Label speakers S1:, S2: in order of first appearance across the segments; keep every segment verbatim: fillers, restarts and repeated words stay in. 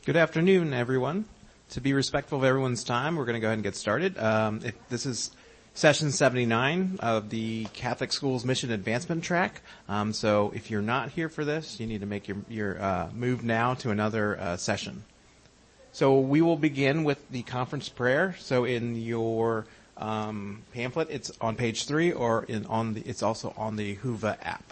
S1: Good afternoon, everyone. To be respectful of everyone's time, we're going to go ahead and get started. Um, if, this is session seventy-nine of the Catholic Schools Mission Advancement Track. Um, so if you're not here for this, you need to make your, your uh, move now to another uh, session. So we will begin with the conference prayer. So in your um, pamphlet, it's on page three, or in on the, it's also on the Whova app.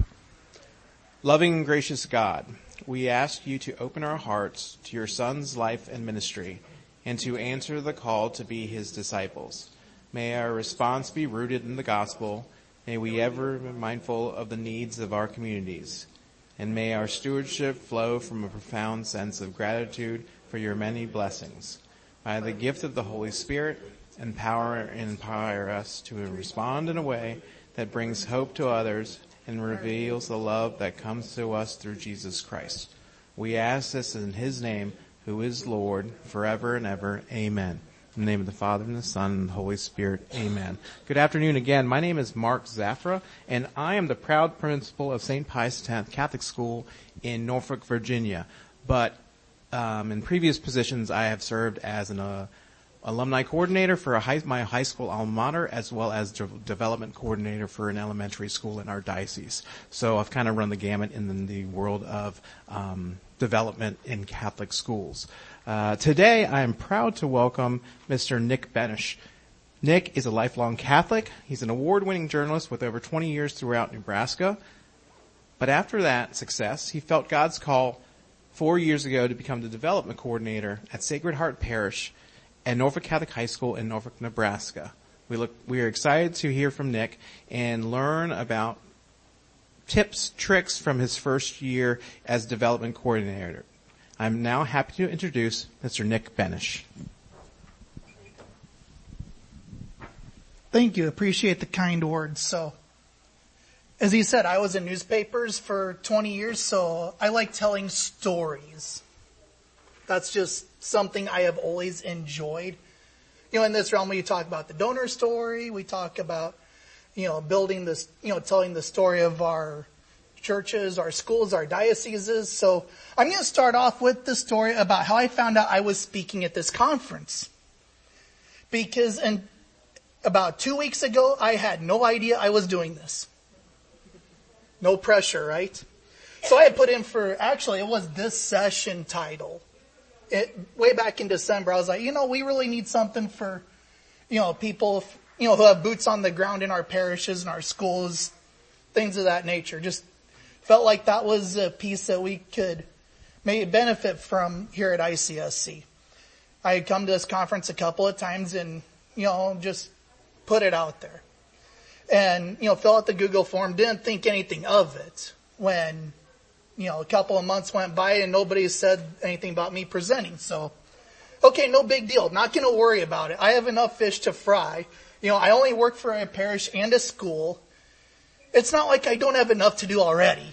S1: Loving and gracious God, we ask you to open our hearts to your Son's life and ministry, and to answer the call to be his disciples. May our response be rooted in the gospel. May we ever be mindful of the needs of our communities. And may our stewardship flow from a profound sense of gratitude for your many blessings. By the gift of the Holy Spirit, empower and inspire us to respond in a way that brings hope to others and reveals the love that comes to us through Jesus Christ. We ask this in his name, who is Lord, forever and ever. Amen. In the name of the Father, and the Son, and the Holy Spirit. Amen. Good afternoon again. My name is Mark Zafra, and I am the proud principal of Saint Pius X Catholic School in Norfolk, Virginia. But um, in previous positions, I have served as an uh, alumni coordinator for a high, my high school alma mater, as well as de- development coordinator for an elementary school in our diocese. So I've kind of run the gamut in the world of um, development in Catholic schools. Uh, today, I am proud to welcome Mister Nick Benish. Nick is a lifelong Catholic. He's an award-winning journalist with over twenty years throughout Nebraska. But after that success, he felt God's call four years ago to become the development coordinator at Sacred Heart Parish at Norfolk Catholic High School in Norfolk, Nebraska. We look, we are excited to hear from Nick and learn about tips, tricks from his first year as development coordinator. I'm now happy to introduce Mister Nick Benish.
S2: Thank you. Appreciate the kind words. So, as he said, I was in newspapers for twenty years, so I like telling stories. That's just something I have always enjoyed. You know, in this realm, we talk about the donor story. We talk about, you know, building this, you know, telling the story of our churches, our schools, our dioceses. So I'm going to start off with the story about how I found out I was speaking at this conference. Because in, about two weeks ago, I had no idea I was doing this. No pressure, right? So I had put in for, actually, it was this session title. It, way back in December, I was like, you know, we really need something for, you know, people, you know, who have boots on the ground in our parishes and our schools, things of that nature. Just felt like that was a piece that we could maybe benefit from here at I C S C. I had come to this conference a couple of times and, you know, just put it out there. And, you know, fill out the Google form, didn't think anything of it when, you know, a couple of months went by and nobody said anything about me presenting. So, okay, no big deal. Not going to worry about it. I have enough fish to fry. You know, I only work for a parish and a school. It's not like I don't have enough to do already.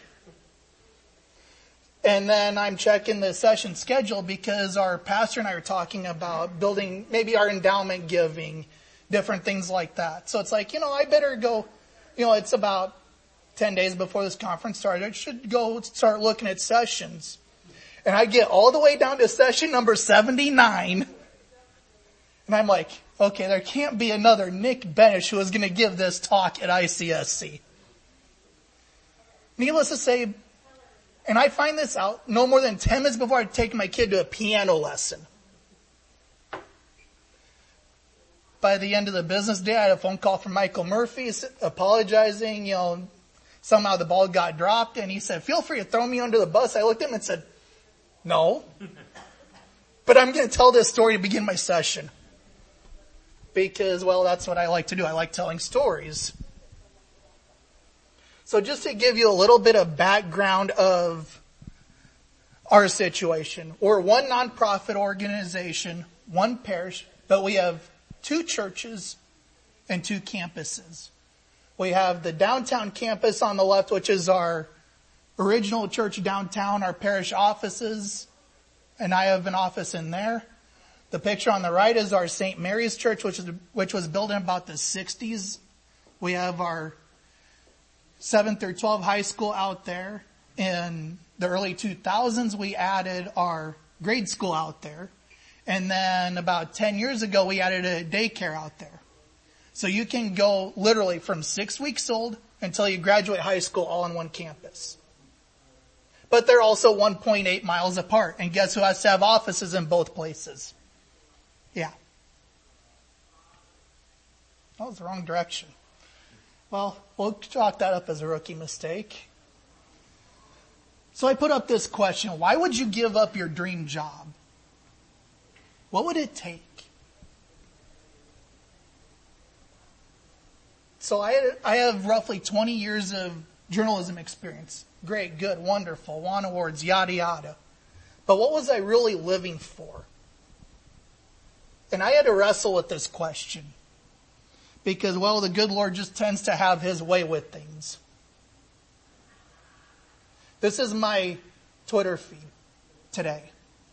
S2: And then I'm checking the session schedule because our pastor and I are talking about building maybe our endowment giving, different things like that. So it's like, you know, I better go, you know, it's about ten days before this conference started. I should go start looking at sessions. And I get all the way down to session number seventy-nine. And I'm like, okay, there can't be another Nick Benish who is going to give this talk at I C S C. Needless to say, and I find this out no more than ten minutes before I take my kid to a piano lesson. By the end of the business day, I had a phone call from Michael Murphy apologizing, you know, somehow the ball got dropped, and he said, feel free to throw me under the bus. I looked at him and said, no. But I'm going to tell this story to begin my session. Because, well, that's what I like to do. I like telling stories. So just to give you a little bit of background of our situation. We're one nonprofit organization, one parish, but we have two churches and two campuses. We have the downtown campus on the left, which is our original church downtown, our parish offices, and I have an office in there. The picture on the right is our Saint Mary's Church, which is which was built in about the sixties. We have our seven through twelve high school out there. In the early two thousands, we added our grade school out there. And then about ten years ago, we added a daycare out there. So you can go literally from six weeks old until you graduate high school all on one campus. But they're also one point eight miles apart. And guess who has to have offices in both places? Yeah. That was the wrong direction. Well, we'll chalk that up as a rookie mistake. So I put up this question. Why would you give up your dream job? What would it take? So I, I have roughly twenty years of journalism experience. Great, good, wonderful, won awards, yada, yada. But what was I really living for? And I had to wrestle with this question. Because, well, the good Lord just tends to have His way with things. This is my Twitter feed today.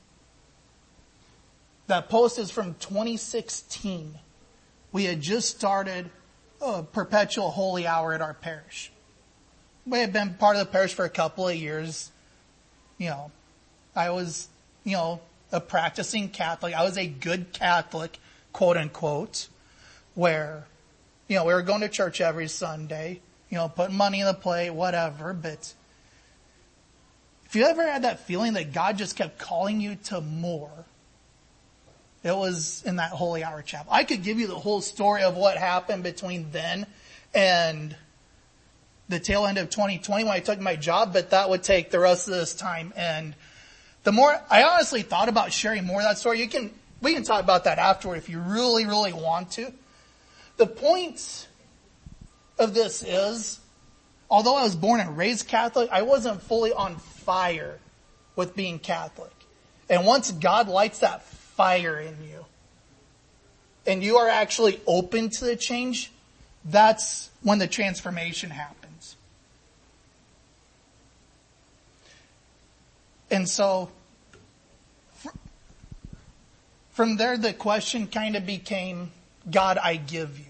S2: That post is from twenty sixteen. We had just started a perpetual holy hour at our parish. We had been part of the parish for a couple of years. You know, I was, you know, a practicing Catholic. I was a good Catholic, quote unquote, where, you know, we were going to church every Sunday, you know, putting money in the plate, whatever. But if you ever had that feeling that God just kept calling you to more, it was in that holy hour chapel. I could give you the whole story of what happened between then and the tail end of twenty twenty when I took my job, but that would take the rest of this time. And the more, I honestly thought about sharing more of that story. You can, we can talk about that afterward if you really, really want to. The point of this is, although I was born and raised Catholic, I wasn't fully on fire with being Catholic. And once God lights that fire in you, and you are actually open to the change, that's when the transformation happens. And so, from there the question kind of became, God, I give you.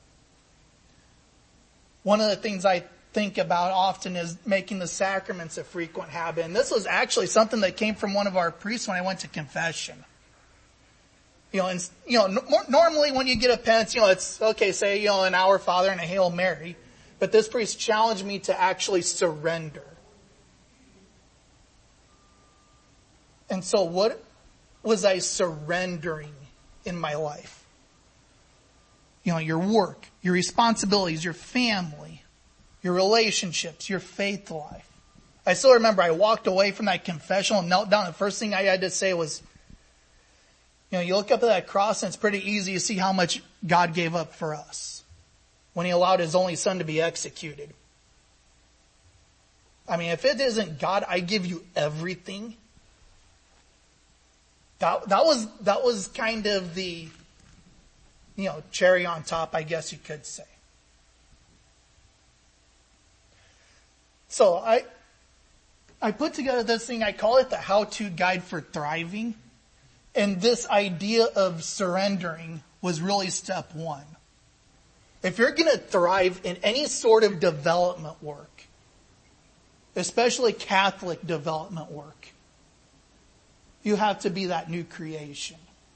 S2: One of the things I think about often is making the sacraments a frequent habit. And this was actually something that came from one of our priests when I went to confession. You know, and, you know, n- normally when you get a penance, you know, it's, okay, say, you know, an Our Father and a Hail Mary. But this priest challenged me to actually surrender. And so what was I surrendering in my life? You know, your work, your responsibilities, your family, your relationships, your faith life. I still remember I walked away from that confessional and knelt down. The first thing I had to say was, you know, you look up at that cross and it's pretty easy to see how much God gave up for us when He allowed His only Son to be executed. I mean, if it isn't God, I give you everything. That, that was, that was kind of the, you know, cherry on top, I guess you could say. So I, I put together this thing, I call it the how-to guide for thriving. And this idea of surrendering was really step one. If you're going to thrive in any sort of development work, especially Catholic development work, you have to be that new creation.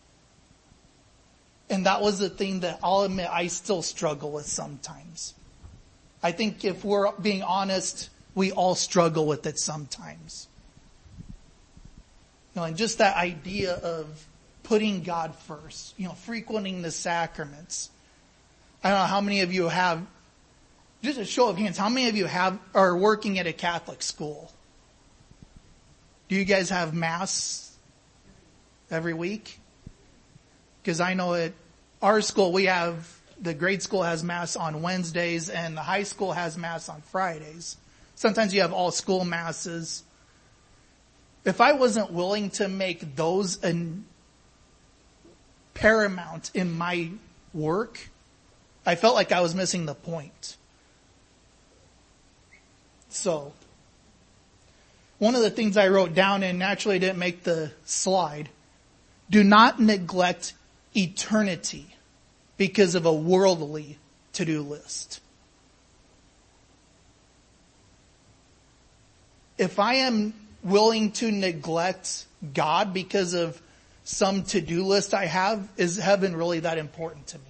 S2: And that was the thing that I'll admit I still struggle with sometimes. I think if we're being honest, we all struggle with it sometimes. You know, and just that idea of putting God first, you know, frequenting the sacraments. I don't know how many of you have, just a show of hands, how many of you have are working at a Catholic school? Do you guys have Mass every week? Because I know at our school we have, the grade school has Mass on Wednesdays and the high school has Mass on Fridays. Sometimes you have all school Masses. If I wasn't willing to make those an paramount in my work, I felt like I was missing the point. So, one of the things I wrote down, and naturally didn't make the slide, do not neglect eternity because of a worldly to-do list. If I am willing to neglect God because of some to-do list I have? Is heaven really that important to me?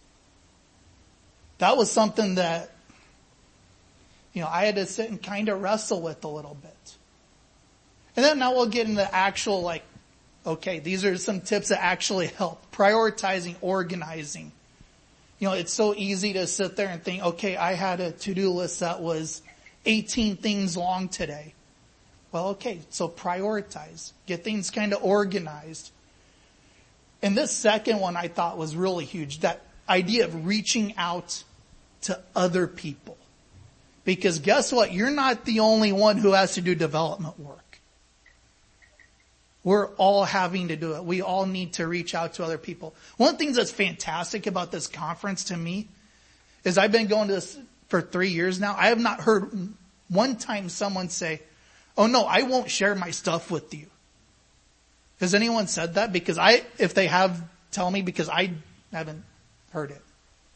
S2: That was something that, you know, I had to sit and kind of wrestle with a little bit. And then now we'll get into actual, like, okay, these are some tips that actually help. Prioritizing, organizing. You know, it's so easy to sit there and think, okay, I had a to-do list that was eighteen things long today. Well, okay, so prioritize. Get things kind of organized. And this second one I thought was really huge. That idea of reaching out to other people. Because guess what? You're not the only one who has to do development work. We're all having to do it. We all need to reach out to other people. One of the things that's fantastic about this conference to me is I've been going to this for three years now. I have not heard one time someone say, oh no, I won't share my stuff with you. Has anyone said that? Because I, if they have, tell me, because I haven't heard it.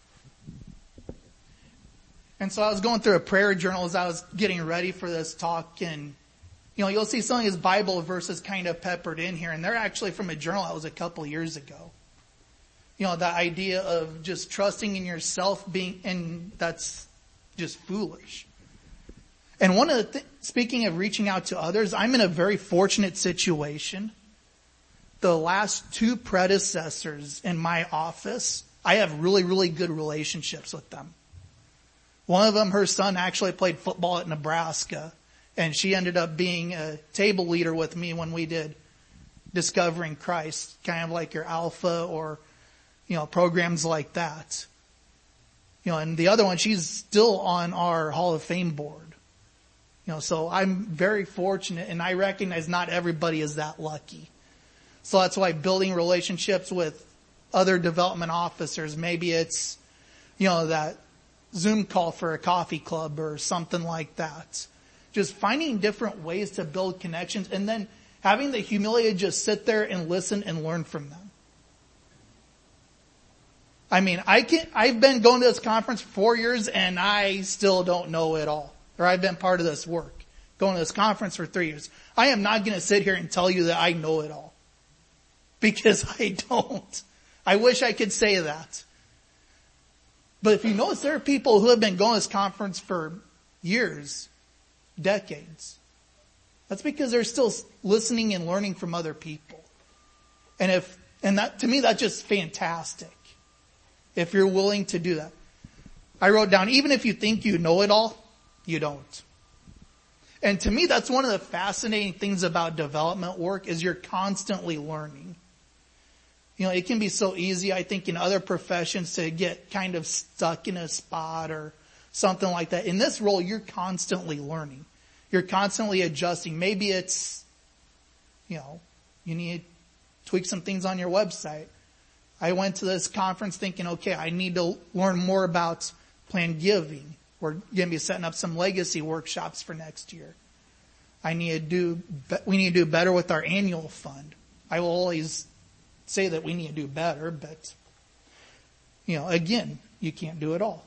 S2: And so I was going through a prayer journal as I was getting ready for this talk, and you know, you'll see some of his Bible verses kind of peppered in here, and they're actually from a journal that was a couple years ago. You know, that idea of just trusting in yourself being, and that's just foolish. And one of the, th- speaking of reaching out to others, I'm in a very fortunate situation. The last two predecessors in my office, I have really, really good relationships with them. One of them, her son actually played football at Nebraska, and she ended up being a table leader with me when we did Discovering Christ, kind of like your Alpha or, you know, programs like that. You know, and the other one, she's still on our Hall of Fame board. You know, so I'm very fortunate, and I recognize not everybody is that lucky. So that's why building relationships with other development officers, maybe it's, you know, that Zoom call for a coffee club or something like that. Just finding different ways to build connections and then having the humility to just sit there and listen and learn from them. I mean, I can, I've been going to this conference for four years and I still don't know it all. Or I've been part of this work. Going to this conference for three years. I am not going to sit here and tell you that I know it all. Because I don't. I wish I could say that. But if you notice, there are people who have been going to this conference for years, decades. That's because they're still listening and learning from other people. And if, and that, to me, that's just fantastic. If you're willing to do that. I wrote down, even if you think you know it all, you don't. And to me, that's one of the fascinating things about development work is you're constantly learning. You know, it can be so easy, I think, in other professions to get kind of stuck in a spot or something like that. In this role, you're constantly learning. You're constantly adjusting. Maybe it's, you know, you need to tweak some things on your website. I went to this conference thinking, okay, I need to learn more about planned giving. We're going to be setting up some legacy workshops for next year. I need to do, we need to do better with our annual fund. I will always say that we need to do better, but, you know, again, you can't do it all.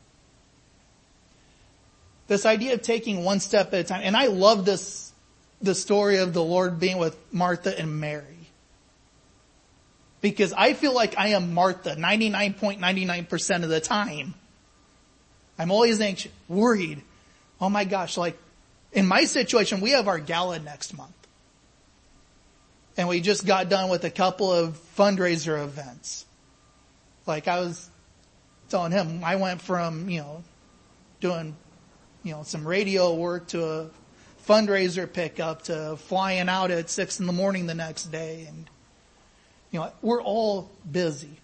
S2: This idea of taking one step at a time, and I love this, the story of the Lord being with Martha and Mary. Because I feel like I am Martha ninety-nine point nine nine percent of the time. I'm always anxious, worried. Oh my gosh, like, in my situation, we have our gala next month. And we just got done with a couple of fundraiser events. Like I was telling him, I went from, you know, doing, you know, some radio work to a fundraiser pickup to flying out at six in the morning the next day. And, you know, we're all busy.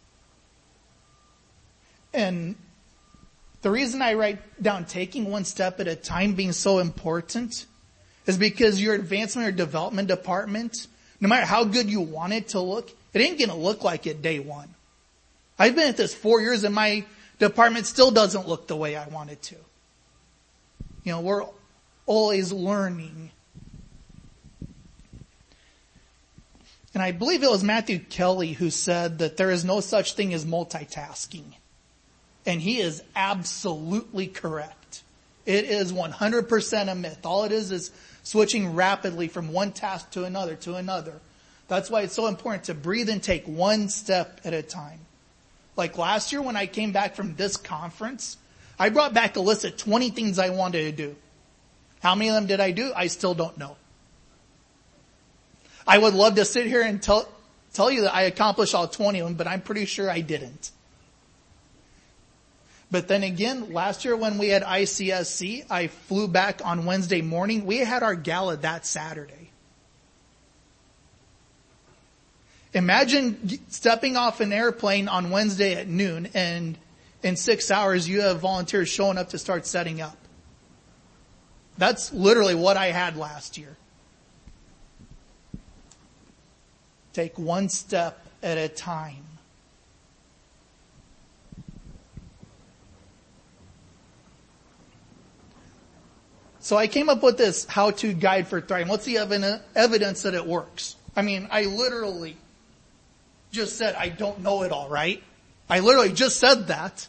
S2: And the reason I write down taking one step at a time being so important is because your advancement or development department, no matter how good you want it to look, it ain't going to look like it day one. I've been at this four years and my department still doesn't look the way I want it to. You know, we're always learning. And I believe it was Matthew Kelly who said that there is no such thing as multitasking. And he is absolutely correct. It is one hundred percent a myth. All it is is switching rapidly from one task to another to another. That's why it's so important to breathe and take one step at a time. Like last year when I came back from this conference, I brought back a list of twenty things I wanted to do. How many of them did I do? I still don't know. I would love to sit here and tell, tell you that I accomplished all twenty of them, but I'm pretty sure I didn't. But then again, last year when we had I C S C, I flew back on Wednesday morning. We had our gala that Saturday. Imagine stepping off an airplane on Wednesday at noon and in six hours you have volunteers showing up to start setting up. That's literally what I had last year. Take one step at a time. So I came up with this how-to guide for thriving. What's the evidence that it works? I mean, I literally just said I don't know it all, right? I literally just said that.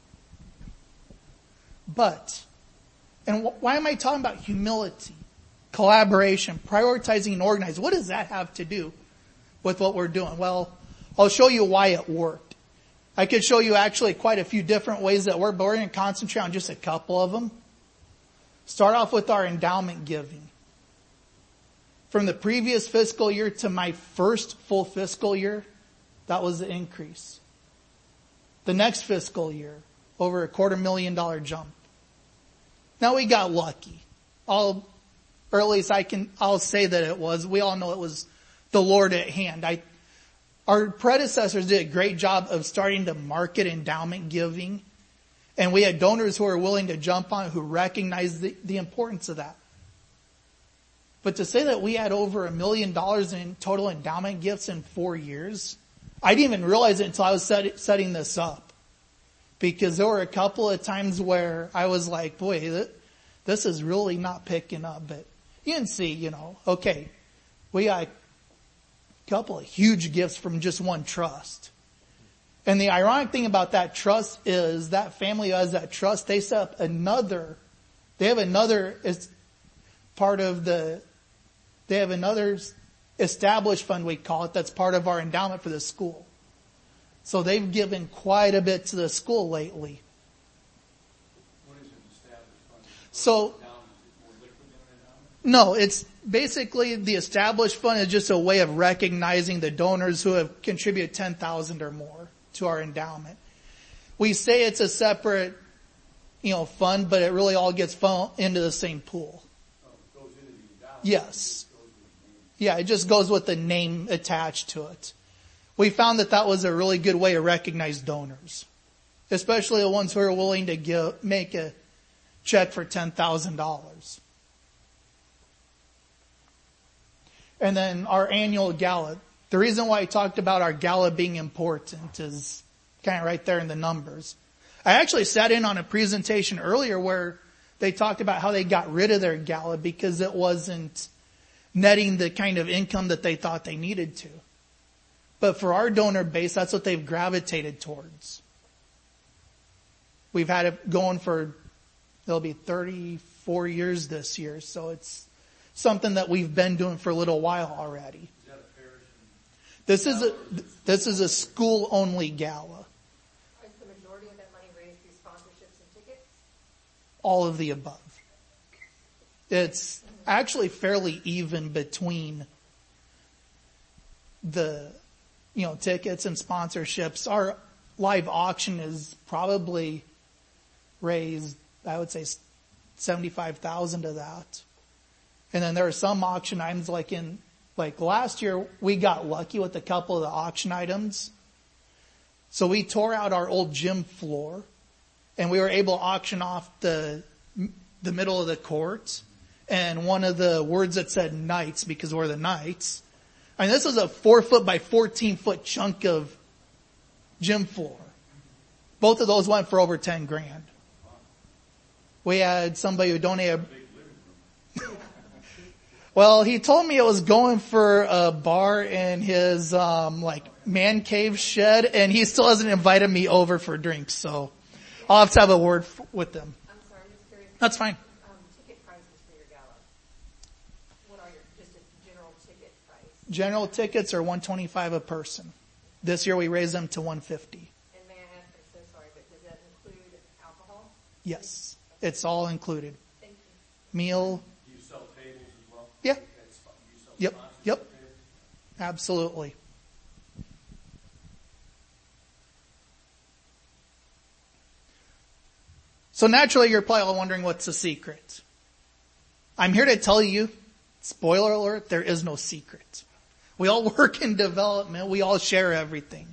S2: But, and wh- why am I talking about humility, collaboration, prioritizing and organizing? What does that have to do with what we're doing? Well, I'll show you why it worked. I could show you actually quite a few different ways that work, but we're going to concentrate on just a couple of them. Start off with our endowment giving. From the previous fiscal year to my first full fiscal year, that was the increase. The next fiscal year, over a quarter million dollar jump. Now we got lucky. I'll, or at least I can, I'll say that it was. We all know it was the Lord at hand. I, our predecessors did a great job of starting to market endowment giving. And we had donors who were willing to jump on it, who recognized the, the importance of that. But to say that we had over a million dollars in total endowment gifts in four years, I didn't even realize it until I was set, setting this up. Because there were a couple of times where I was like, boy, this is really not picking up. But you can see, you know, okay, we got a couple of huge gifts from just one trust. And the ironic thing about that trust is that family who has that trust, they set up another, they have another, it's part of the, they have another established fund, we call it, that's part of our endowment for the school. So they've given quite a bit to the school lately.
S3: What is an established fund?
S2: So, no, it's basically the established fund is just a way of recognizing the donors who have contributed ten thousand or more to our endowment. We say it's a separate, you know, fund, but it really all gets funneled into the same pool.
S3: Oh, it goes into the endowment.
S2: Yes. Yeah, it just goes with the name attached to it. We found that that was a really good way to recognize donors, especially the ones who are willing to give, make a check for ten thousand dollars. And then our annual gala. The reason why I talked about our gala being important is kind of right there in the numbers. I actually sat in on a presentation earlier where they talked about how they got rid of their gala because it wasn't netting the kind of income that they thought they needed to. But for our donor base, that's what they've gravitated towards. We've had it going for, it'll be thirty-four years this year, so it's something that we've been doing for a little while already. This is a, this is a school-only gala.
S4: Is the majority of that money raised through sponsorships and tickets?
S2: All of the above. It's actually fairly even between the, you know, tickets and sponsorships. Our live auction is probably raised, I would say, seventy-five thousand of that. And then there are some auction items like in, like last year, we got lucky with a couple of the auction items. So we tore out our old gym floor and we were able to auction off the, the middle of the court and one of the words that said Knights because we're the Knights. I mean, this was a four foot by fourteen foot chunk of gym floor. Both of those went for over ten grand. We had somebody who donated. Well, he told me it was going for a bar in his, um, like man cave shed, and he still hasn't invited me over for drinks, so I'll have to have a word f- with them.
S4: I'm sorry, I'm just curious.
S2: That's fine.
S4: Um, ticket prices for your gala. What are your, just a general ticket price?
S2: General tickets are one twenty-five a person. This year we raised them to one fifty.
S4: And may I ask, I'm so sorry, but does that include alcohol?
S2: Yes, it's all included.
S4: Thank you.
S2: Meal.
S3: Do you sell tables as well?
S2: Yeah.
S3: That's fine. Do you sell
S2: Yep.
S3: sponsorship
S2: Yep.
S3: tables?
S2: Absolutely. So naturally, you're probably all wondering what's the secret. I'm here to tell you, spoiler alert, there is no secret. We all work in development. We all share everything.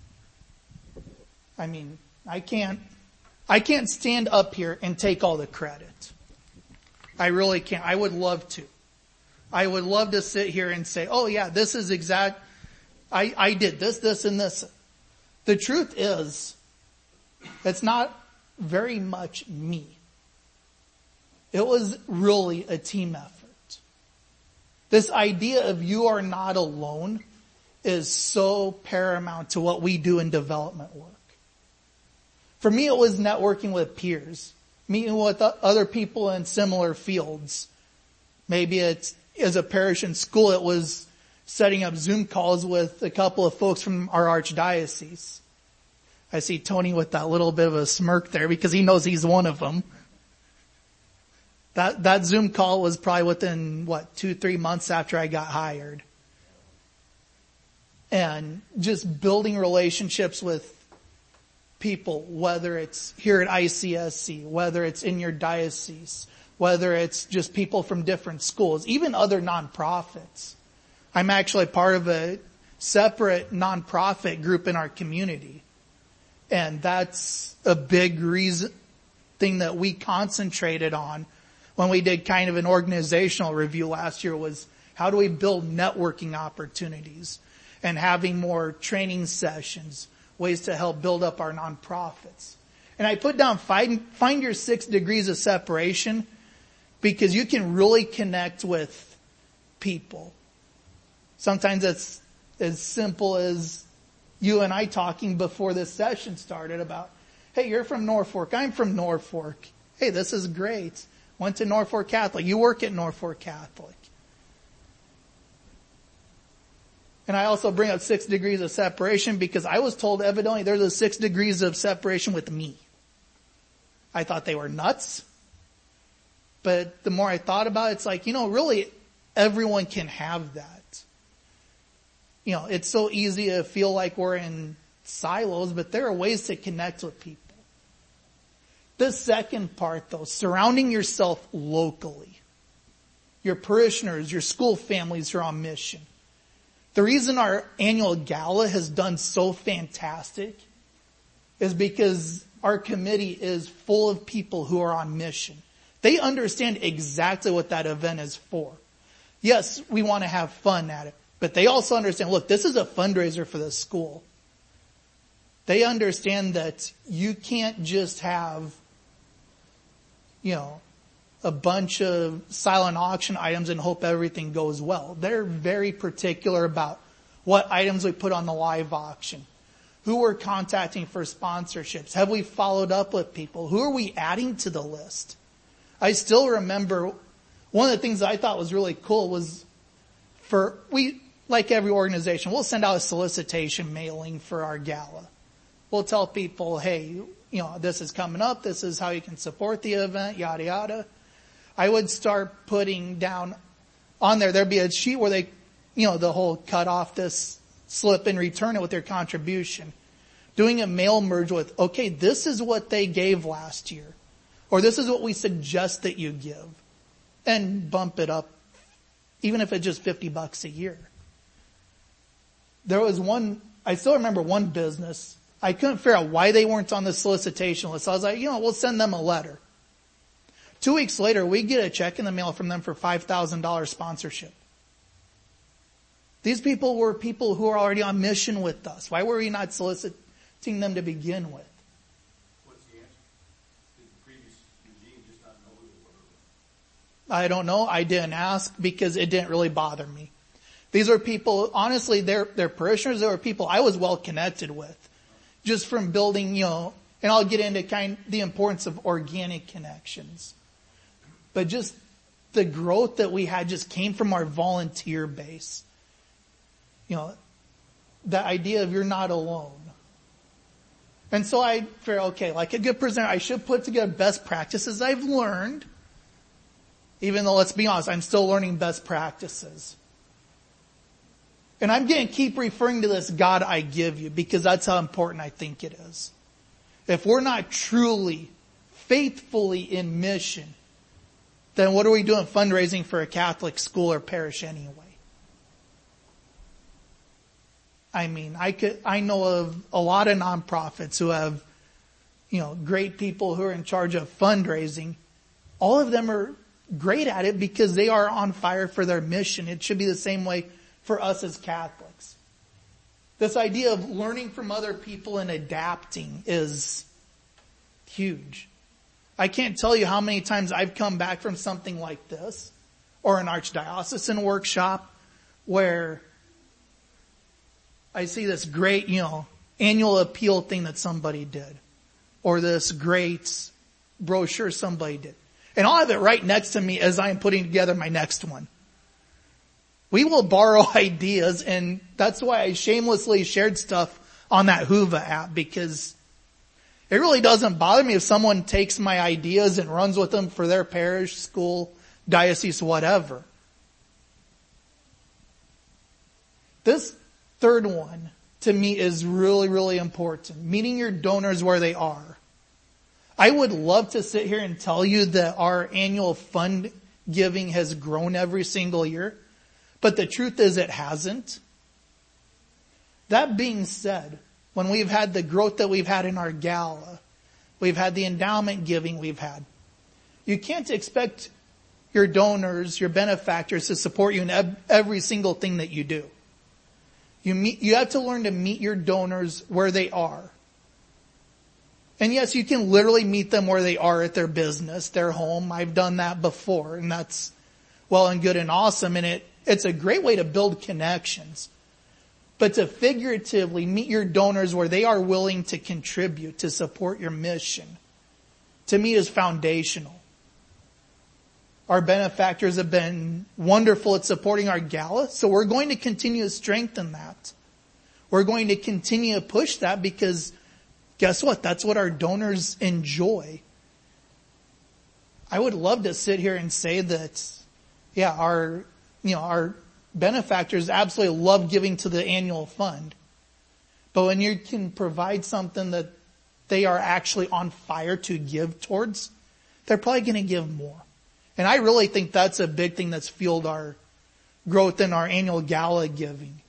S2: I mean, I can't, I can't stand up here and take all the credit. I really can't. I would love to. I would love to sit here and say, oh yeah, this is exact, I, I did this, this, and this. The truth is, it's not very much me. It was really a team effort. This idea of you are not alone is so paramount to what we do in development work. For me, it was networking with peers, meeting with other people in similar fields. Maybe it's as a parish in school, it was setting up Zoom calls with a couple of folks from our archdiocese. I see Tony with that little bit of a smirk there because he knows he's one of them. That, that Zoom call was probably within, what, two, three months after I got hired. And just building relationships with people, whether it's here at I C S C, whether it's in your diocese, whether it's just people from different schools, even other nonprofits. I'm actually part of a separate nonprofit group in our community. And that's a big reason, thing that we concentrated on when we did kind of an organizational review last year was how do we build networking opportunities and having more training sessions, ways to help build up our nonprofits. And I put down find, find your six degrees of separation because you can really connect with people. Sometimes it's as simple as you and I talking before this session started about, hey, you're from Norfolk. I'm from Norfolk. Hey, this is great. Went to Norfolk Catholic. You work at Norfolk Catholic. And I also bring up six degrees of separation because I was told evidently there's a six degrees of separation with me. I thought they were nuts. But the more I thought about it, it's like, you know, really everyone can have that. You know, it's so easy to feel like we're in silos, but there are ways to connect with people. The second part though, surrounding yourself locally. Your parishioners, your school families are on mission. The reason our annual gala has done so fantastic is because our committee is full of people who are on mission. They understand exactly what that event is for. Yes, we want to have fun at it, but they also understand, look, this is a fundraiser for the school. They understand that you can't just have, you know, a bunch of silent auction items and hope everything goes well. They're very particular about what items we put on the live auction, who we're contacting for sponsorships. Have we followed up with people? Who are we adding to the list? I still remember one of the things that I thought was really cool was for, we, like every organization, we'll send out a solicitation mailing for our gala. We'll tell people, hey, you know, this is coming up. This is how you can support the event, yada, yada. I would start putting down on there, there'd be a sheet where they, you know, the whole cut off this slip and return it with their contribution. Doing a mail merge with, okay, this is what they gave last year. Or this is what we suggest that you give. And bump it up, even if it's just fifty bucks a year. There was one, I still remember one business. I couldn't figure out why they weren't on the solicitation list. I was like, you know, we'll send them a letter. Two weeks later, we get a check in the mail from them for five thousand dollars sponsorship. These people were people who are already on mission with us. Why were we not soliciting them to begin with?
S3: What's the answer? Did the previous regime just not know who they were?
S2: I don't know. I didn't ask because it didn't really bother me. These are people, honestly, they're, they're parishioners. They were people I was well connected with. Just from building, you know, and I'll get into kind the importance of organic connections. but just the growth that we had just came from our volunteer base. You know, the idea of you're not alone. And so I figured, okay, like a good presenter, I should put together best practices I've learned. Even though, let's be honest, I'm still learning best practices. And I'm going to keep referring to this God I give you because that's how important I think it is. If we're not truly, faithfully in mission, then what are we doing fundraising for a Catholic school or parish anyway? I mean, I could, I know of a lot of nonprofits who have, you know, great people who are in charge of fundraising. All of them are great at it because they are on fire for their mission. It should be the same way for us as Catholics. This idea of learning from other people and adapting is huge. I can't tell you how many times I've come back from something like this or an archdiocesan workshop where I see this great, you know, annual appeal thing that somebody did or this great brochure somebody did. And I'll have it right next to me as I'm putting together my next one. We will borrow ideas, and that's why I shamelessly shared stuff on that Whova app, because it really doesn't bother me if someone takes my ideas and runs with them for their parish, school, diocese, whatever. This third one, to me, is really, really important. Meeting your donors where they are. I would love to sit here and tell you that our annual fund giving has grown every single year, but the truth is it hasn't. That being said, when we've had the growth that we've had in our gala, we've had the endowment giving we've had, you can't expect your donors, your benefactors to support you in every single thing that you do. You meet, you have to learn to meet your donors where they are. And yes, you can literally meet them where they are at their business, their home. I've done that before, and that's well and good and awesome, and it, it's a great way to build connections. But to figuratively meet your donors where they are willing to contribute, to support your mission, to me is foundational. Our benefactors have been wonderful at supporting our gala, so we're going to continue to strengthen that. We're going to continue to push that because guess what? That's what our donors enjoy. I would love to sit here and say that, yeah, our, you know, our benefactors absolutely love giving to the annual fund. But when you can provide something that they are actually on fire to give towards, they're probably going to give more. And I really think that's a big thing that's fueled our growth in our annual gala giving.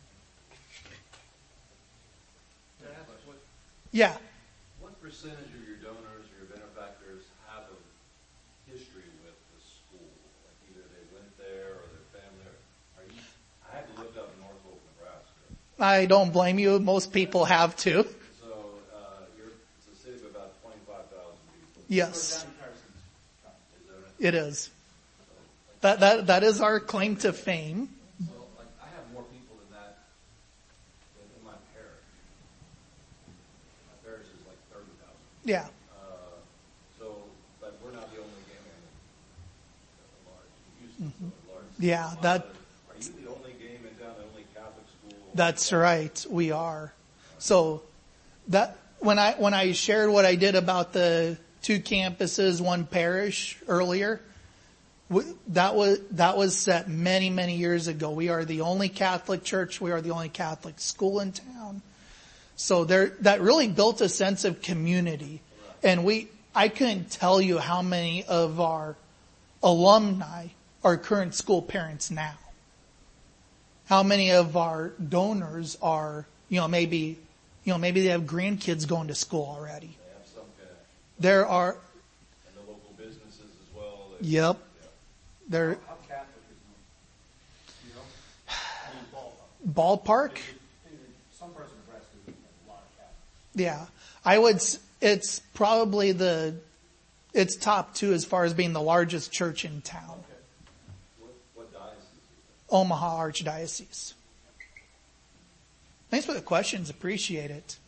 S2: Yeah.
S3: What percentage of your donors or your benefactors have a history with the school? Like either they went there or their family? Or are you? I had to look up Norfolk, Nebraska.
S2: I don't blame you. Most people have to.
S3: So uh, you're, it's a city of about twenty-five thousand people.
S2: Yes,
S3: Is that right?
S2: it is. That that that is our claim to fame.
S3: So like I have more people than that than in my parish. My parish is like thirty thousand.
S2: Yeah.
S3: Uh, so, but we're not the only game in the large. Houston's mm-hmm. large.
S2: Yeah, that.
S3: Are you the only game in town, the only Catholic school?
S2: That's right. We are. So that when I when I shared what I did about the two campuses, one parish earlier, that was that was set many many years ago. We are the only Catholic church. We are the only Catholic school in town. So there, that really built a sense of community. And we, I couldn't tell you how many of our alumni are current school parents now. How many of our donors are, you know, maybe, you know, maybe they have grandkids going to school already.
S3: They have some connection.
S2: There are.
S3: And the local businesses as well. They,
S2: Yep.
S3: Yeah.
S2: They're.
S3: How Catholic is it? You know? I mean, ballpark.
S2: Ballpark?
S3: Some parts of Nebraska have a lot of Catholics.
S2: Yeah. I would, s- it's probably the, it's top two as far as being the largest church in town.
S3: Okay. What, what diocese is it?
S2: Omaha Archdiocese. Thanks for the questions. Appreciate it.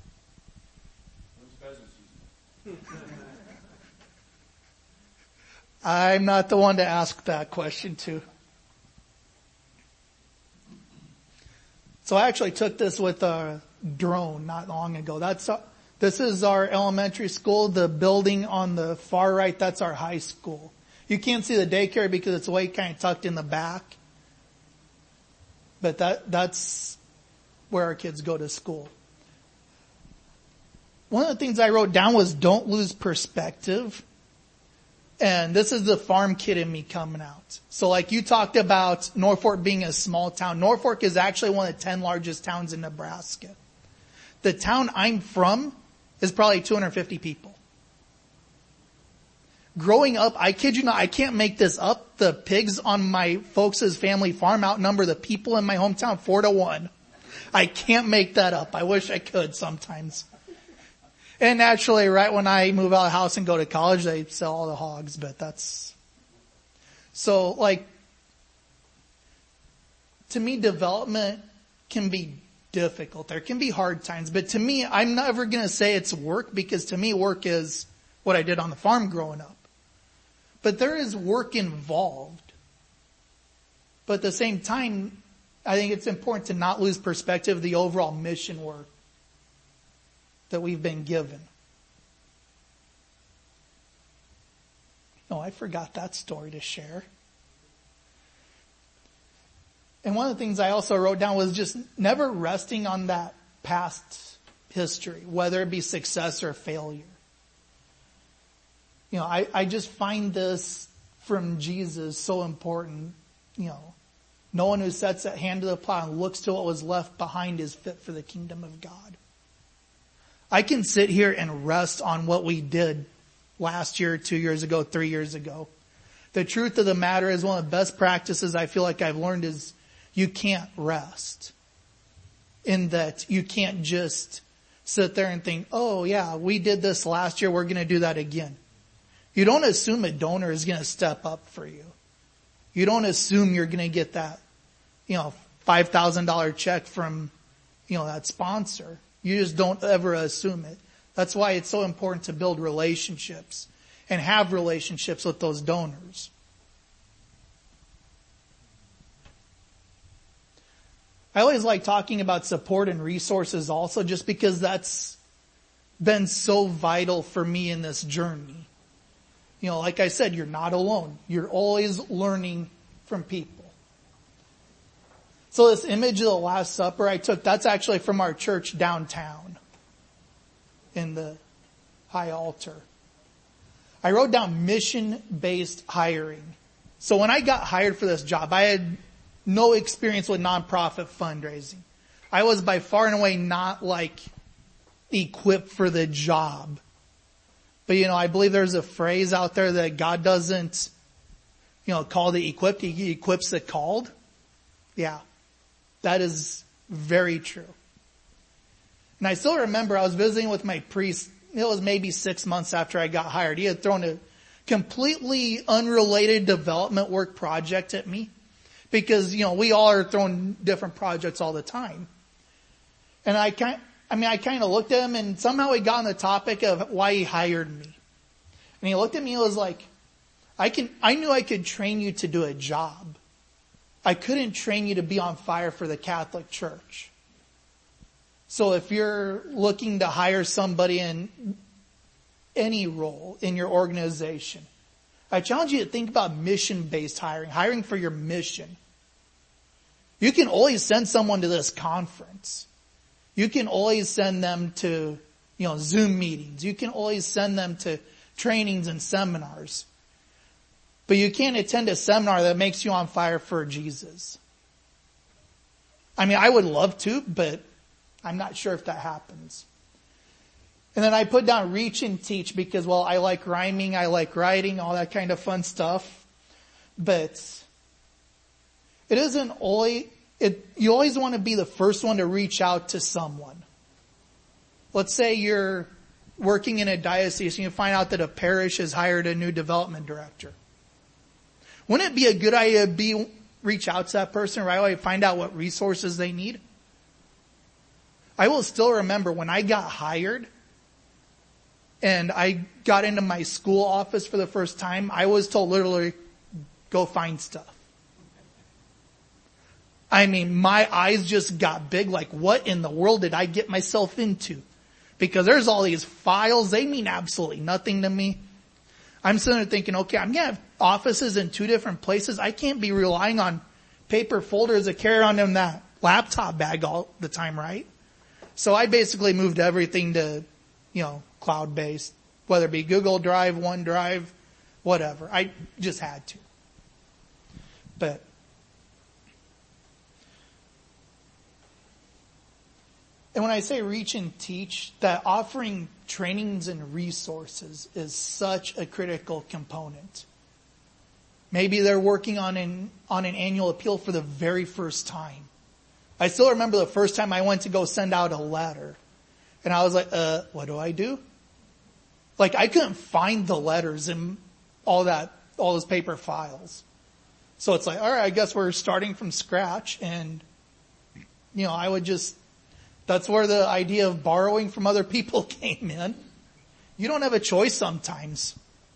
S3: When's pheasant season?
S2: I'm not the one to ask that question to. So I actually took this with a drone not long ago. That's uh, this is our elementary school. The building on the far right, that's our high school. You can't see the daycare because it's way kind of tucked in the back. But that that's where our kids go to school. One of the things I wrote down was don't lose perspective. And this is the farm kid in me coming out. So like you talked about Norfolk being a small town. Norfolk is actually one of the ten largest towns in Nebraska. The town I'm from is probably two hundred fifty people. Growing up, I kid you not, I can't make this up. The pigs on my folks' family farm outnumber the people in my hometown four to one. I can't make that up. I wish I could sometimes. And naturally, right when I move out of the house and go to college, they sell all the hogs, but that's, so like, to me, development can be difficult. There can be hard times, but to me, I'm never going to say it's work because to me, work is what I did on the farm growing up. But there is work involved. But at the same time, I think it's important to not lose perspective of the overall mission work that we've been given. No, I forgot that story to share. And one of the things I also wrote down was just never resting on that past history, whether it be success or failure. You know, I, I just find this from Jesus so important. You know, no one who sets a hand to the plow and looks to what was left behind is fit for the kingdom of God. I can sit here and rest on what we did last year, two years ago, three years ago. The truth of the matter is one of the best practices I feel like I've learned is you can't rest. In that you can't just sit there and think, oh yeah, we did this last year, we're going to do that again. You don't assume a donor is going to step up for you. You don't assume you're going to get that, you know, five thousand dollars check from, you know, that sponsor. You just don't ever assume it. That's why it's so important to build relationships and have relationships with those donors. I always like talking about support and resources also just because that's been so vital for me in this journey. You know, like I said, you're not alone. You're always learning from people. So this image of the Last Supper I took, that's actually from our church downtown in the high altar. I wrote down mission-based hiring. So when I got hired for this job, I had no experience with nonprofit fundraising. I was by far and away not like equipped for the job. But you know, I believe there's a phrase out there that God doesn't, you know, call the equipped, He equips the called. Yeah. That is very true. And I still remember I was visiting with my priest. It was maybe six months after I got hired. He had thrown a completely unrelated development work project at me because, you know, we all are throwing different projects all the time. And I kind, I mean, I kind of looked at him and somehow he got on the topic of why he hired me. And he looked at me and was like, I can, I knew I could train you to do a job. I couldn't train you to be on fire for the Catholic Church. So if you're looking to hire somebody in any role in your organization, I challenge you to think about mission-based hiring, hiring for your mission. You can always send someone to this conference. You can always send them to, you know, Zoom meetings. You can always send them to trainings and seminars. But you can't attend a seminar that makes you on fire for Jesus. I mean, I would love to, but I'm not sure if that happens. And then I put down reach and teach because, well, I like rhyming, I like writing, all that kind of fun stuff. But it isn't always, it, you always want to be the first one to reach out to someone. Let's say you're working in a diocese and you find out that a parish has hired a new development director. Wouldn't it be a good idea to be, reach out to that person right away, find out what resources they need? I will still remember when I got hired, and I got into my school office for the first time, I was told literally, go find stuff. I mean, my eyes just got big, like what in the world did I get myself into? Because there's all these files, they mean absolutely nothing to me. I'm sitting there thinking, okay, I'm going to have offices in two different places. I can't be relying on paper folders that carry on in that laptop bag all the time, right? So I basically moved everything to, you know, cloud-based, whether it be Google Drive, OneDrive, whatever. I just had to. But and when I say reach and teach, that offering trainings and resources is such a critical component. Maybe they're working on an, on an annual appeal for the very first time. I still remember the first time I went to go send out a letter. And I was like, uh, what do I do? Like, I couldn't find the letters in all that, all those paper files. So it's like, all right, I guess we're starting from scratch. And, you know, I would just, that's where the idea of borrowing from other people came in. You don't have a choice sometimes.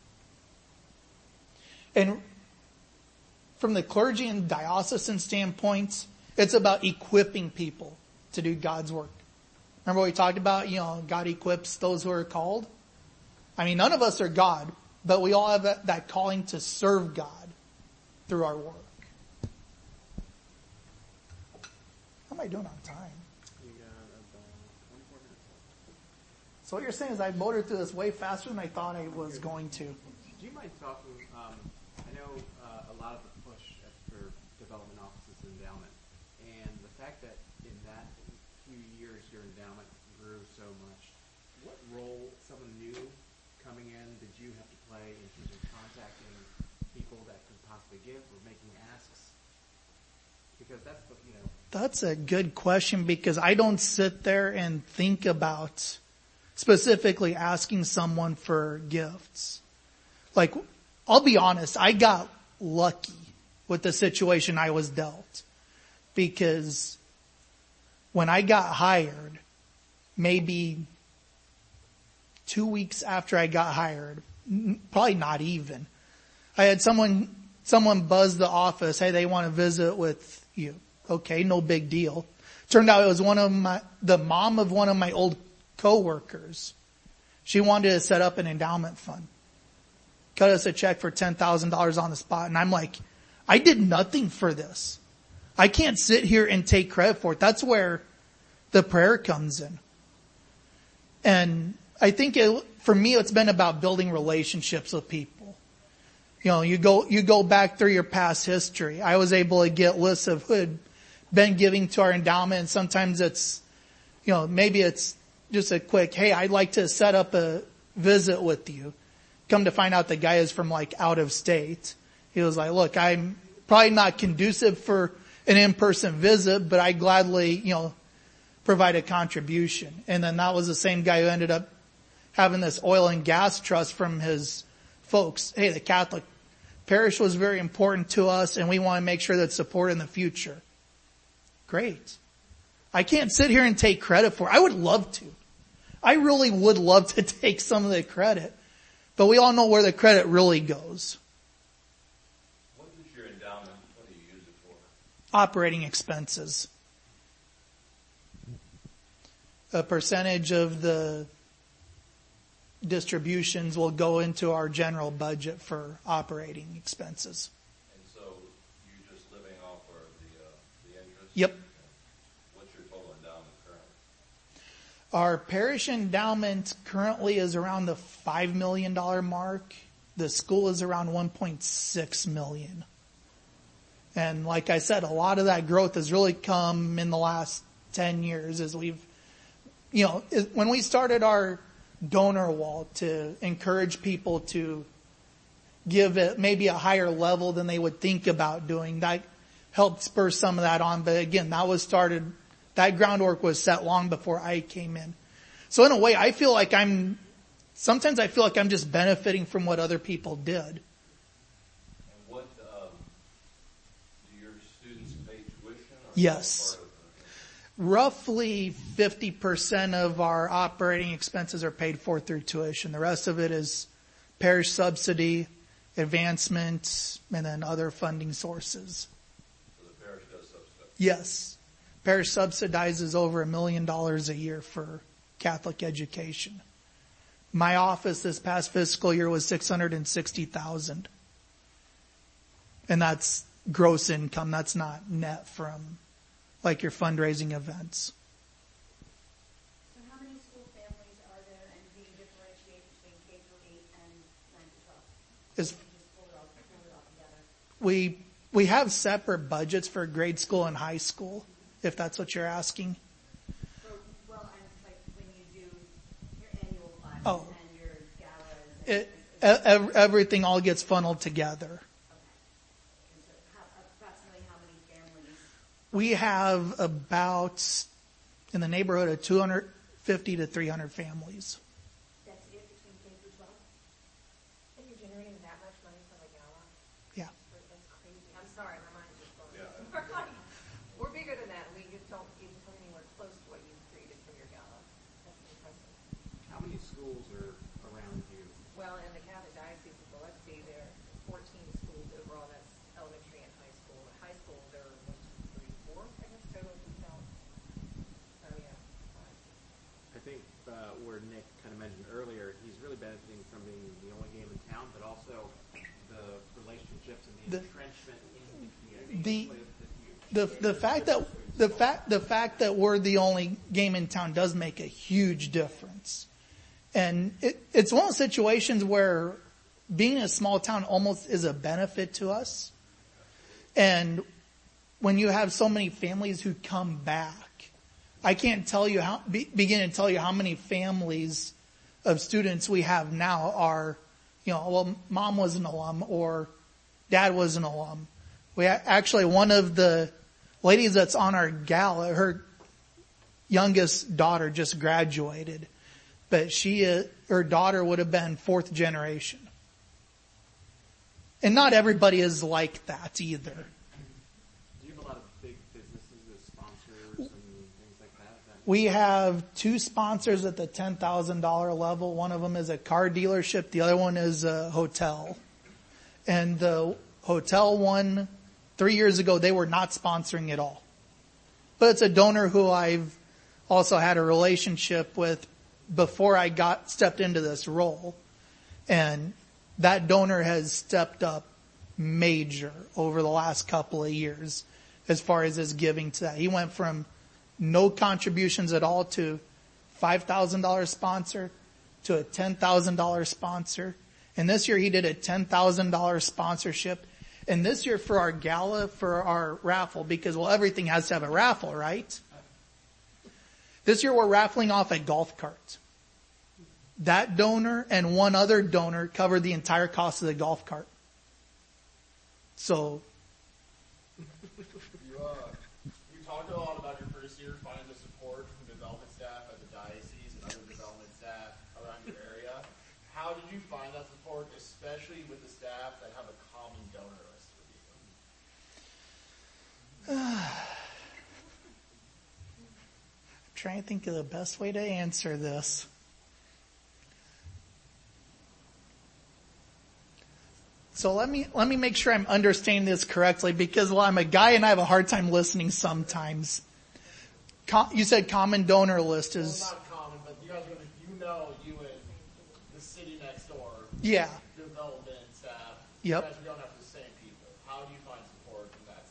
S2: And from the clergy and diocesan standpoint, it's about equipping people to do God's work. Remember what we talked about? You know, God equips those who are called. I mean, none of us are God, but we all have that, that calling to serve God through our work. How am I doing on time? So what you're saying is I motored through this way faster than I thought I was going to.
S1: Do you mind talking, um, I know uh, a lot of the push for development offices and endowment, and the fact that in that few years your endowment grew so much, what role, someone new coming in, did you have to play in terms of contacting people that could possibly give or making asks? Because that's the, you know.
S2: That's a good question, because I don't sit there and think about specifically asking someone for gifts. Like, I'll be honest, I got lucky with the situation I was dealt. Because when I got hired, maybe two weeks after I got hired, probably not even, I had someone, someone buzz the office, hey, they want to visit with you. Okay, no big deal. Turned out it was one of my, the mom of one of my old co-workers. She wanted to set up an endowment fund. Cut us a check for ten thousand dollars on the spot. And I'm like, I did nothing for this. I can't sit here and take credit for it. That's where the prayer comes in. And I think it, for me, it's been about building relationships with people. You know, you go, you go back through your past history. I was able to get lists of who had been giving to our endowment. And sometimes it's, you know, maybe it's just a quick, hey, I'd like to set up a visit with you. Come to find out the guy is from like out of state. He was like, look, I'm probably not conducive for an in-person visit, but I gladly, you know, provide a contribution. And then that was the same guy who ended up having this oil and gas trust from his folks. Hey, the Catholic parish was very important to us, and we want to make sure that's supported in the future. Great. I can't sit here and take credit for it. I would love to. I really would love to take some of the credit. But we all know where the credit really goes.
S3: What is your endowment? What do you use it for?
S2: Operating expenses. A percentage of the distributions will go into our general budget for operating expenses.
S3: And so you're just living off of the, uh, the interest?
S2: Yep.
S3: What's your total endowment currently?
S2: Our parish endowment currently is around the five million dollars mark. The school is around one point six million dollars. And like I said, a lot of that growth has really come in the last ten years as we've, you know, when we started our donor wall to encourage people to give it maybe a higher level than they would think about doing, that helped spur some of that on. But again, that was started, that groundwork was set long before I came in. So in a way, I feel like I'm, sometimes I feel like I'm just benefiting from what other people did.
S3: And what, um, do your students pay tuition? Or
S2: Yes.
S3: part of
S2: Roughly fifty percent of our operating expenses are paid for through tuition. The rest of it is parish subsidy, advancement, and then other funding sources.
S3: So the parish does subsidize?
S2: Yes. Parish subsidizes over a million dollars a year for Catholic education. My office this past fiscal year was six hundred sixty thousand dollars. And that's gross income. That's not net from like your fundraising events.
S5: So how many school families are there, and do you differentiate between K through eight and nine to twelve?
S2: Is
S5: Or do you just pull it all, pull it all together?
S2: we we have separate budgets for grade school and high school, if that's what you're asking.
S5: So, well, I'm like when you do your annual classes
S2: Oh.
S5: and your galas. And,
S2: It,
S5: and,
S2: e- ev- everything all gets funneled together.
S5: and so how, approximately how many families?
S2: We have about in the neighborhood of two hundred fifty to three hundred families.
S5: That's it between K through twelve?
S4: And you're generating that much money from a gala?
S2: Yeah.
S4: That's crazy. I'm sorry, my mind just blown.
S3: Yeah.
S4: We're like, we're bigger than that, and we just don't even come anywhere close to what you've created from your gala. That's impressive.
S1: How many schools are around you?
S4: Well, in the Catholic Diocese of Biloxi, there are fourteen schools overall. That's elementary and high school. At high school, there are one, two, three, four, I guess, total if you count. So, yeah. five.
S1: I think uh, where Nick kind of mentioned earlier, he's really benefiting from being the only game in town, but also the relationships and the,
S2: The-
S1: entrenchment in the community.
S2: The-
S1: Play a huge
S2: The the fact that the fact the fact that we're the only game in town does make a huge difference. And it, it's one of those situations where being a small town almost is a benefit to us. And when you have so many families who come back, I can't tell you how, be, begin to tell you how many families of students we have now are, you know, well, mom was an alum or dad was an alum. We a- actually, one of the ladies that's on our gala, her youngest daughter just graduated. But she, uh, her daughter would have been fourth generation. And not everybody is like that either.
S1: Do you have a lot of big businesses as sponsors and things like that? that
S2: We have two sponsors at the ten thousand dollars level. One of them is a car dealership. The other one is a hotel. And the hotel one, three years ago, they were not sponsoring at all. But it's a donor who I've also had a relationship with before I got stepped into this role. And that donor has stepped up major over the last couple of years as far as his giving to that. He went from no contributions at all to five thousand dollars sponsor to a ten thousand dollars sponsor. And this year he did a ten thousand dollars sponsorship. And this year for our gala, for our raffle, because well, everything has to have a raffle, right? This year we're raffling off a golf cart. That donor and one other donor covered the entire cost of the golf cart. So,
S6: You, uh, you talked a lot about your first year finding the support from development staff at the diocese and other development staff around your area. How did you find that support, especially with the staff that have a common donor list with you?
S2: I'm trying to think of the best way to answer this. So let me let me make sure I'm understanding this correctly, because well, I'm a guy and I have a hard time listening sometimes. Com- you said common donor list
S6: Well,
S2: is
S6: not common, but you guys are gonna, you know, you and the city next door,
S2: yeah.
S6: development staff.
S2: Yep.
S6: You guys are going after the same people. How do you find support from that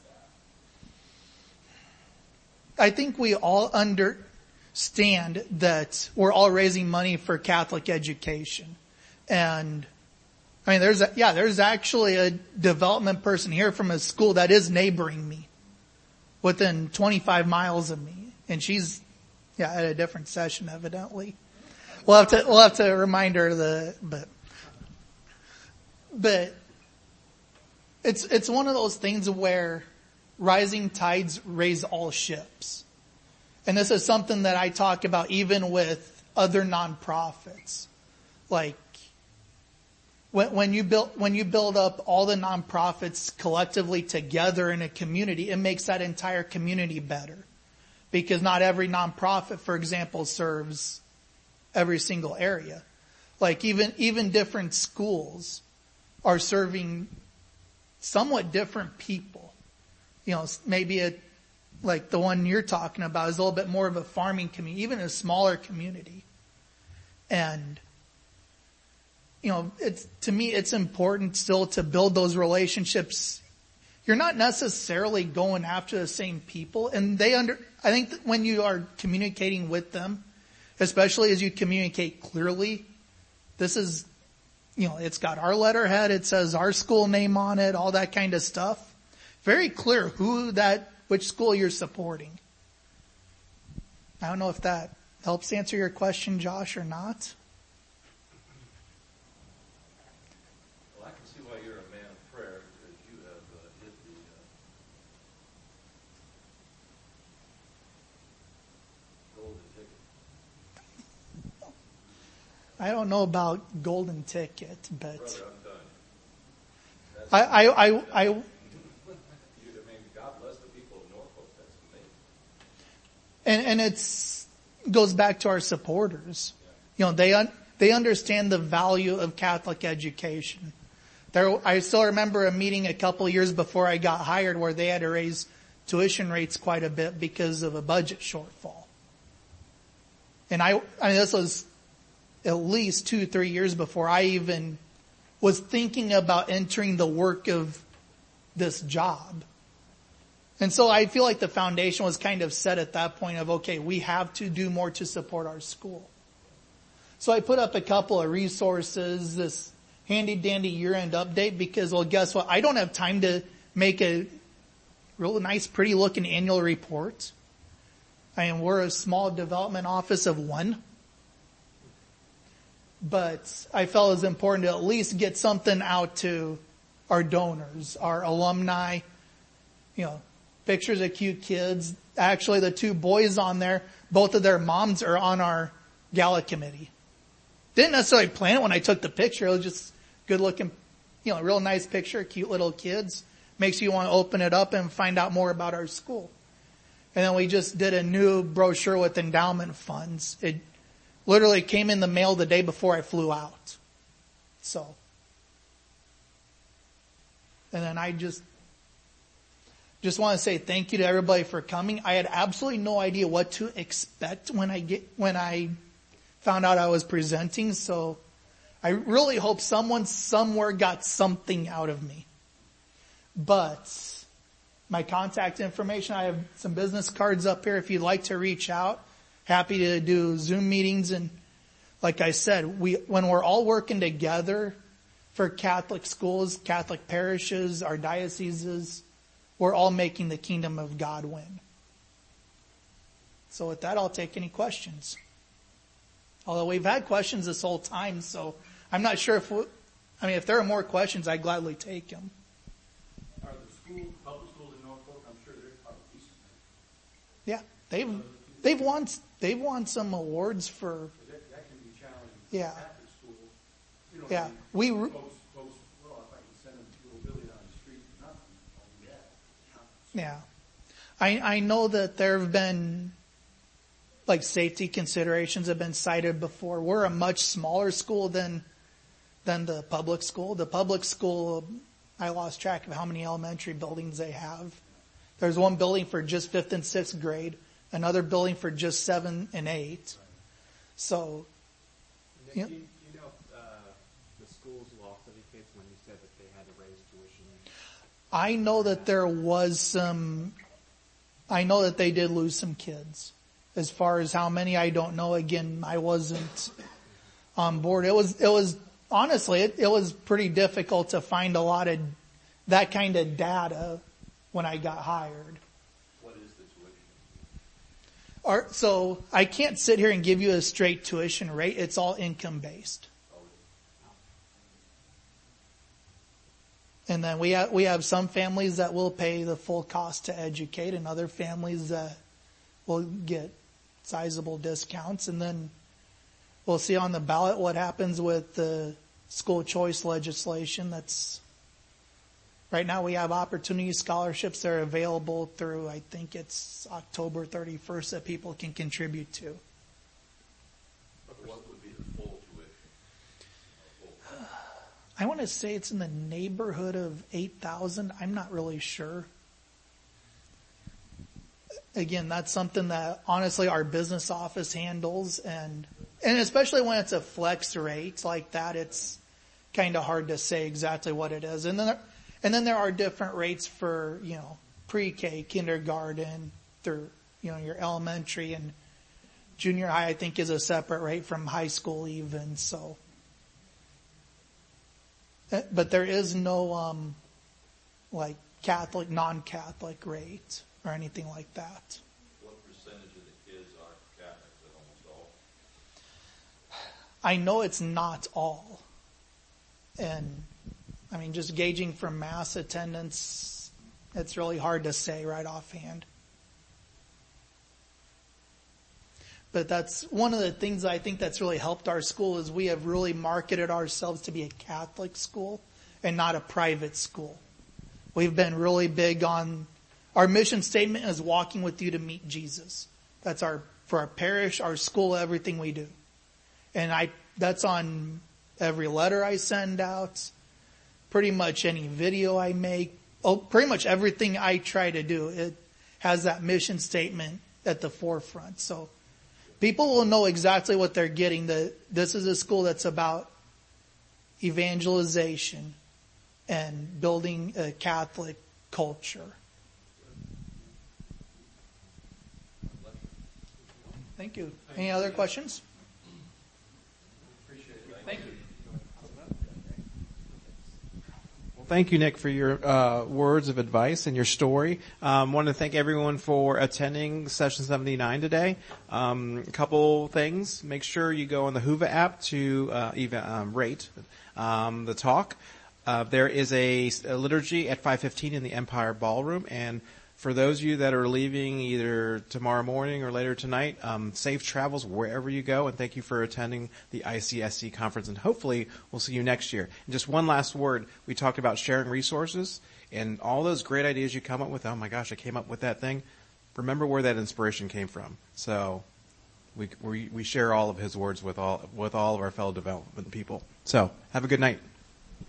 S6: staff?
S2: I think we all understand that we're all raising money for Catholic education. And I mean, there's, a, yeah, there's actually a development person here from a school that is neighboring me within twenty-five miles of me. And she's, yeah, at a different session, evidently. We'll have to, we'll have to remind her the, but, but it's, it's one of those things where rising tides raise all ships. And this is something that I talk about even with other nonprofits. Like, when, when you build, when you build up all the nonprofits collectively together in a community, it makes that entire community better. because not every nonprofit, for example, serves every single area. Like even, even different schools are serving somewhat different people. You know, maybe a, like the one you're talking about is a little bit more of a farming community, even a smaller community. And, you know, it's, to me, it's important still to build those relationships. You're not necessarily going after the same people, and they under, I think that when you are communicating with them, especially as you communicate clearly, this is, you know, it's got our letterhead, it says our school name on it, all that kind of stuff. Very clear who that, which school you're supporting. I don't know if that helps answer your question, Josh, or not.
S3: Well, I can see why you're a man of prayer, because you have uh, hit the uh, golden ticket.
S2: I don't know about golden ticket, but
S3: Brother, I'm done. That's
S2: I, I, I, I,
S3: You, I mean, God bless the people of Norfolk. That's amazing.
S2: and, and it's, goes back to our supporters. You know, they, un, they understand the value of Catholic education. There, I still remember a meeting a couple of years before I got hired where they had to raise tuition rates quite a bit because of a budget shortfall. And I, I mean, this was at least two, three years before I even was thinking about entering the work of this job. And so I feel like the foundation was kind of set at that point of, okay, we have to do more to support our school. So I put up a couple of resources, this handy dandy year-end update, because, well, guess what? I don't have time to make a real nice, pretty looking annual report. I mean, we're a small development office of one. But I felt it was important to at least get something out to our donors, our alumni, you know, pictures of cute kids. Actually, the two boys on there, both of their moms are on our gala committee. Didn't necessarily plan it when I took the picture. It was just good looking, you know, real nice picture, cute little kids. Makes you want to open it up and find out more about our school. And then we just did a new brochure with endowment funds. It literally came in the mail the day before I flew out. So. And then I just, just want to say thank you to everybody for coming. I had absolutely no idea what to expect when I get, when I found out I was presenting. So I really hope someone somewhere got something out of me. But my contact information, I have some business cards up here if you'd like to reach out. Happy to do Zoom meetings. And like I said, we, when we're all working together for Catholic schools, Catholic parishes, our dioceses, we're all making the kingdom of God win. So with that, I'll take any questions. Although we've had questions this whole time, so I'm not sure if we, I mean, if there are more questions, I'd gladly take them.
S7: Are the schools, public schools in Norfolk, I'm sure they're probably decent.
S2: Yeah, they've they've won they've won some awards for.
S7: That, that can be challenging.
S2: Yeah.
S7: Catholic school. You know,
S2: Yeah,
S7: I mean,
S2: we.
S7: folks, folks, well, if I can send them to a building on the street for nothing, I'll do that.
S2: Yeah, I I know that there have been like safety considerations have been cited before. We're a much smaller school than than the public school. The public school, I lost track of how many elementary buildings they have. There's one building for just fifth and sixth grade, another building for just seven and eight. So,
S8: Nick,
S2: yeah.
S8: do, you, do you know if uh, the schools lost any kids when you said that they had to raise tuition?
S2: I know that there was some, I know that they did lose some kids. As far as how many, I don't know. Again, I wasn't on board. It was, it was, honestly, it, it was pretty difficult to find a lot of that kind of data when I got hired.
S3: What is the tuition?
S2: Or, so I can't sit here and give you a straight tuition rate. It's all income based. And then we have, we have some families that will pay the full cost to educate and other families that will get sizable discounts. And then we'll see on the ballot what happens with the school choice legislation that's Right now we have opportunity scholarships that are available through, I think it's October thirty-first, that people can contribute to.
S3: What would be the full tuition?
S2: I want to say it's in the neighborhood of eight thousand. I'm not really sure. Again, that's something that honestly our business office handles, and and especially when it's a flex rate like that, it's kind of hard to say exactly what it is. And then there, and then there are different rates for, you know, pre-K, kindergarten, through, you know, your elementary, and junior high, I think, is a separate rate from high school even. So, but there is no um like Catholic, non-Catholic rate or anything like that.
S3: What percentage of the kids are Catholics? Is it almost all?
S2: I know it's not all. And, I mean, just gauging from mass attendance, it's really hard to say right offhand. But that's one of the things I think that's really helped our school is we have really marketed ourselves to be a Catholic school and not a private school. We've been really big on, our mission statement is walking with you to meet Jesus. That's our, for our parish, our school, everything we do. And I, that's on every letter I send out, pretty much any video I make, oh, pretty much everything I try to do, it has that mission statement at the forefront. So people will know exactly what they're getting. That this is a school that's about evangelization and building a Catholic culture. Thank you. Any other questions? Thank you.
S1: Well, thank you, Nick, for your uh, words of advice and your story. Um, want to thank everyone for attending session seventy-nine today. Um, a couple things. Make sure you go on the Whova app to uh, even, um, rate um, the talk. Uh, there is a, a liturgy at five fifteen in the Empire Ballroom, and for those of you that are leaving either tomorrow morning or later tonight, um, safe travels wherever you go, and thank you for attending the I C S C conference, and hopefully we'll see you next year. And just one last word. We talked about sharing resources, and all those great ideas you come up with. Oh my gosh, I came up with that thing. Remember where that inspiration came from. So we we, we share all of his words with all with all of our fellow development people. So have a good night.